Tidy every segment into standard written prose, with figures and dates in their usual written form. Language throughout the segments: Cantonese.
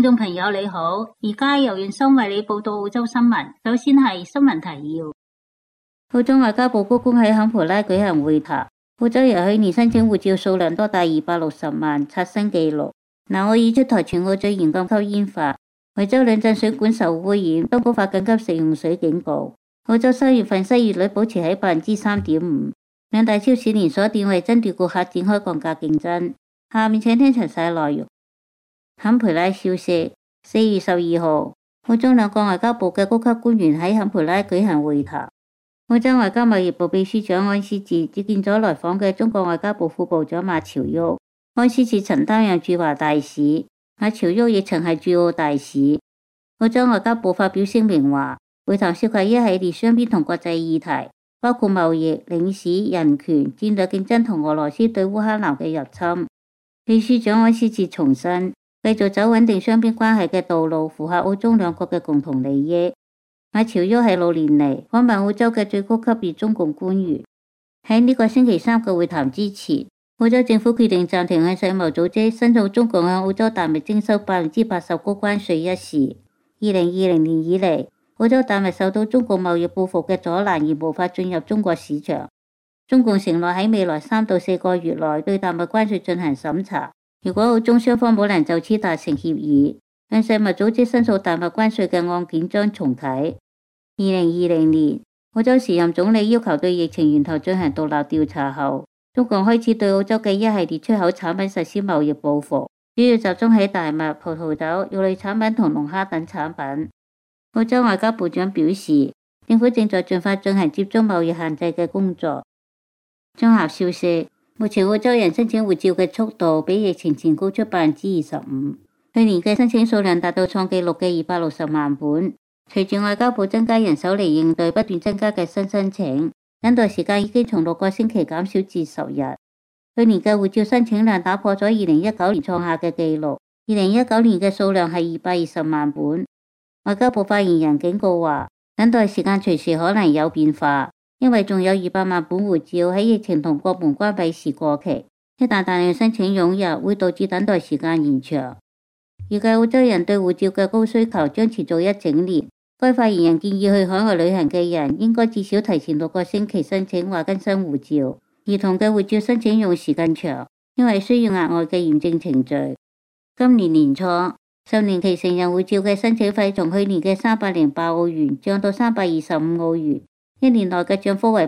聽眾朋友你好，而家由袁生為你報道澳洲新聞。首先係新聞提要。澳洲外交部高官喺坎培拉舉行會談。澳洲由去年申請護照數量多達260萬，刷新紀錄。南澳已出台全澳最嚴禁吸煙法。維州兩鎮水管受污染，當局發緊急食用水警告。澳洲3月份失業率保持喺3.5%。兩大超市連鎖店為爭奪顧客展開降價競爭。下面請聽詳細內容。坎培拉消息，4月12號，澳洲兩個外交部嘅高級官員喺坎培拉舉行會談。澳洲外交貿易部秘書長安斯哲接見咗來訪嘅中國外交部副部長馬朝旭。安斯哲曾擔任駐華大使，馬朝旭亦曾係駐澳大使。澳洲外交部發表聲明話，會談涉及一系列雙邊同國際議題，包括貿易、領事、人權、戰略競爭同俄羅斯對烏克蘭嘅入侵。秘書長安斯哲重申，繼續走穩定雙邊關係嘅道路，符合澳中兩國嘅共同利益。馬朝旭係6年嚟訪問澳洲嘅最高級別中共官員。喺呢個星期三嘅會談之前，澳洲政府決定暫停向世貿組織申訴中共向澳洲大麥徵收80%高關稅一事。2020年以嚟，澳洲大麥受到中共貿易報復嘅阻攔而無法進入中國市場。中共承諾喺未來3到4個月內對大麥關稅進行審查。如果澳中雙方冇能就此達成協議，向世貿組織申訴大麥關稅嘅案件將重啟。2020年，澳洲時任總理要求對疫情源頭進行獨立調查後，中共開始對澳洲嘅一系列出口產品實施貿易報復，主要集中喺大麥、葡萄酒、肉類產品同龍蝦等產品。澳洲外交部長表示，政府正在盡快進行接觸貿易限制嘅工作。綜合消息，目前澳洲人申請護照嘅速度比疫情前高出25%。去年嘅申請數量達到創紀錄嘅260萬本。隨住外交部增加人手嚟應對不斷增加嘅新申請，等待時間已經從6個星期減少至10日。去年嘅護照申請量打破咗2019年創下嘅紀錄。2019年嘅數量係220萬本。外交部發言人警告話，等待時間隨時可能有變化，因為仲有200萬本護照喺疫情同國門關閉時過期，一旦大量申請湧入，會導致等待時間延長。預計澳洲人對護照嘅高需求將持續一整年。該發言人建議去海外旅行嘅人應該至少提前6個星期申請或更新護照。兒童嘅護照申請用時更長，因為需要額外嘅驗證程序。今年年初，10年期成人護照嘅申請費從去年嘅308澳元漲到325澳元，一年內嘅漲幅為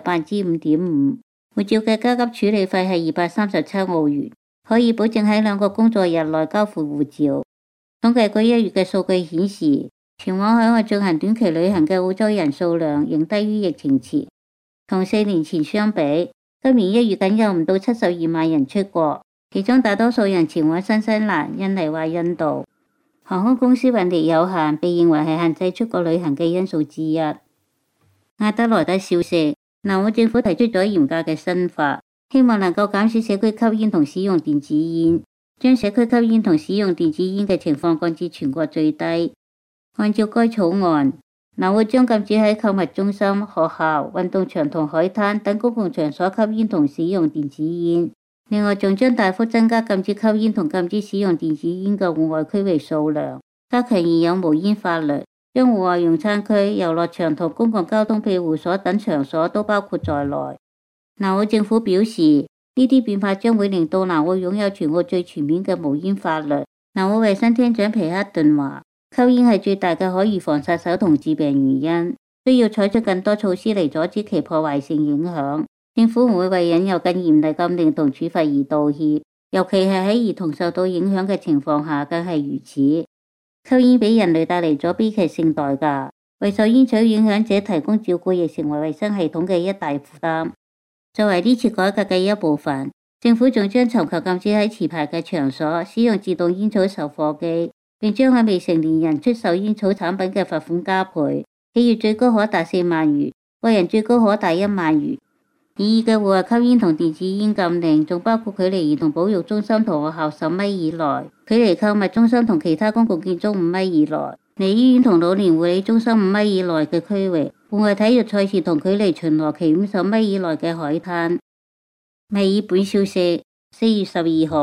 5.5%。護照嘅加急處理費係237澳元，可以保證喺2個工作日內交付護照。統計局1月嘅數據顯示，前往海外進行短期旅行嘅澳洲人數量仍低於疫情前。同4年前相比，今年1月僅有唔到72萬人出國，其中大多數人前往新西蘭、印尼或印度。航空公司運力有限，被認為係限制出國旅行嘅因素之一。阿德萊德消息，南澳政府提出咗嚴格嘅新法，希望能夠減少社區吸煙同使用電子煙，將社區吸煙同使用電子煙嘅情況降至全國最低。按照該草案，南澳將禁止喺購物中心、學校、運動場同海灘等公共場所吸煙同使用電子煙。另外，仲將大幅增加禁止吸煙同禁止使用電子煙嘅戶外區域數量，加強現有無煙法律，將戶外用餐區、遊樂場同公共交通庇護所等場所都包括在內。南澳政府表示，呢啲變化將會令到南澳擁有全澳最全面嘅無煙法律。南澳衛生廳長皮克頓話，吸煙係最大嘅可預防殺手同致病原因，需要採取更多措施嚟阻止其破壞性影響。政府唔會為引入更嚴厲禁令同處罰而道歉，尤其係喺兒童受到影響嘅情況下更係如此。吸煙俾人類帶嚟咗悲劇性代價，為受煙草影響者提供照顧亦成為衛生系統嘅一大負擔。作為呢次改革嘅一部分，政府仲將尋求禁止喺持牌嘅場所使用自動煙草售貨機，並將喺未成年人出售煙草產品嘅罰款加倍，企業最高可達4萬元，個人最高可達1萬元。擬議嘅戶外吸煙同電子煙禁令仲包括距離兒童保育中心同學校10米以內，距離購物中心同其他公共建築5米以內，離醫院同老年護理中心5米以內嘅區域，戶外體育賽事同距離巡邏期50米以內嘅海灘。墨爾本消息，4月12號，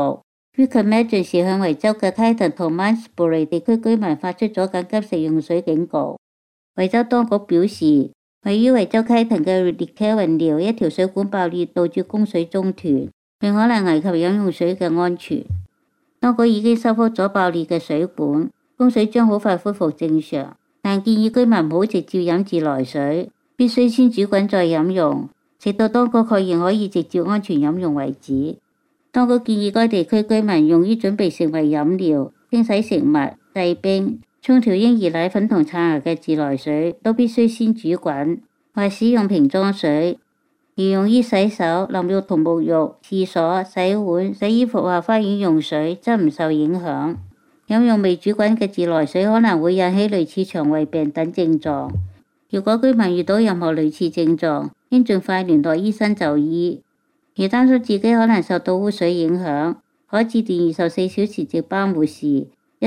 Wicked Emergency向維州嘅開騰同 Mansbury 地區居民發出咗緊急食用水警告。維州當局表示，位於維州開騰嘅 Rideau 橋一條水管爆裂，導致供水中斷，並可能危及飲用水嘅安全。當局已經修復咗爆裂嘅水管，供水將好快恢復正常，但建議居民唔好直接飲自來水，必須先煮滾再飲用，直到當局確認可以直接安全飲用為止。當局建議該地區居民用於準備成為飲料、清洗食物、製冰、沖調嬰兒奶粉同刷牙嘅自來水都必須先煮滾，或使用瓶裝水。而用於洗手、淋浴同沐浴、廁所、洗碗、洗衣服或花園用水則唔受影響。飲用未煮滾嘅自來水可能會引起類似腸胃病等症狀。如果居民遇到任何類似症狀，應盡快聯絡醫生就醫。而擔心自己可能受到污水影響，可致電24小時值班護士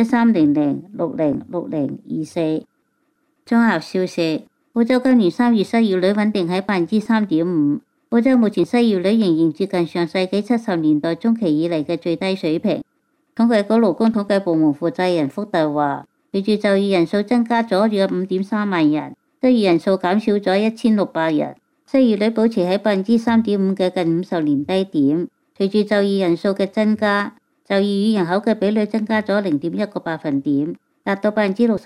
1300606024。綜合消息，澳洲今年3月失業率穩定喺3.5%。澳洲目前失業率仍然接近上世紀70年代中期以嚟嘅最低水平。統計局勞工統計部門負責人福特話，隨住就業人數增加咗約5.3萬人，失業人數減少咗1600人，失業率保持喺3.5%嘅近50年低點。隨住就業人數嘅增加，就業與人口嘅比率增加咗0.1個百分點，達到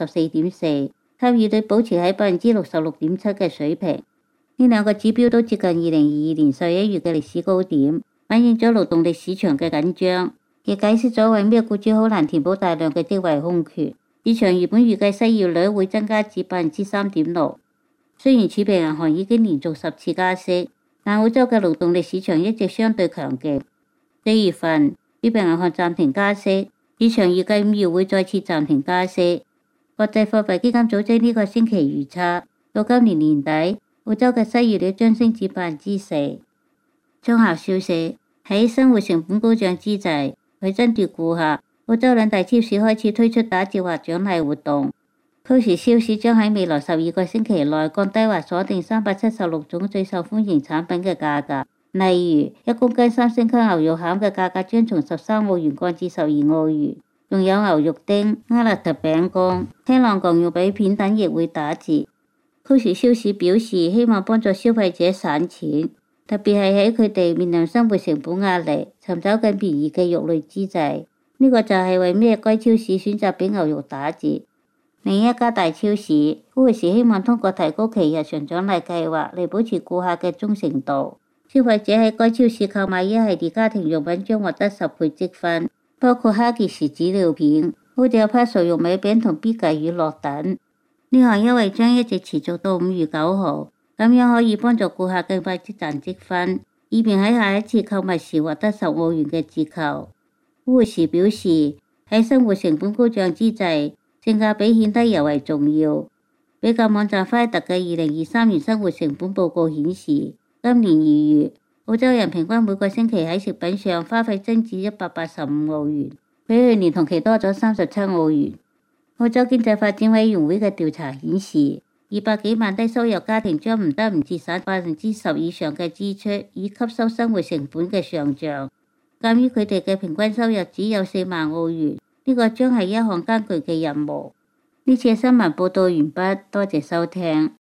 64.4%，參與率保持喺66.7%嘅水平。呢兩個指標都接近2022年11月嘅歷史高點，反映咗勞動力市場嘅緊張，亦解釋咗為咩僱主好難填補大量嘅職位空缺。市場原本預計失業率會增加至3.6%。雖然儲備銀行已經連續10次加息，但澳洲嘅勞動力市場一直相對強勁。4月份，儲備銀行暫停加息，市場預計5月會再次暫停加息。國際貨幣基金組織呢個星期預測，到今年年底，澳洲嘅失業率將升至4%。綜合消息，喺生活成本高漲之際，為爭奪顧客，澳洲兩大超市開始推出打折或獎勵活動。Coles超市將喺未來12個星期內降低或鎖定376種最受歡迎產品嘅價格，例如1公斤3星級牛肉餡嘅價格將從13澳元降至12澳元，仲有牛肉丁、厄勒特餅乾、聽浪牛肉餅片等亦會打折。Coles超市表示希望幫助消費者省錢，特別係喺佢哋面臨生活成本壓力、尋找更便宜嘅肉類之際，呢個就係為咩該超市選擇俾牛肉打折。另一家大超市Coles希望通過提高其日常獎勵計劃嚟保持顧客嘅忠誠度。消費者喺該超市購買一系列家庭用品將獲得10倍積分，包括哈傑士紙尿片、Audio Puzzle 玉米餅同 Bega 乳酪等。呢項優惠將一直持續到5月9號，咁樣可以幫助顧客更快積賺積分，以便喺下一次購物時獲得10澳元嘅折扣。Coles表示，喺生活成本高漲之際，性價比顯得尤為重要。比較網站 Finder 嘅2023年生活成本報告顯示，今年2月，澳洲人平均每個星期喺食品上花費增至185澳元，比去年同期多咗37澳元。澳洲經濟發展委員會嘅調查顯示，200幾萬低收入家庭將唔得唔節省10%以上嘅支出，以吸收生活成本嘅上漲。鑑於佢哋嘅平均收入只有4萬澳元，呢個將係一項艱巨嘅任務。呢次嘅新聞報道完畢，多謝收聽。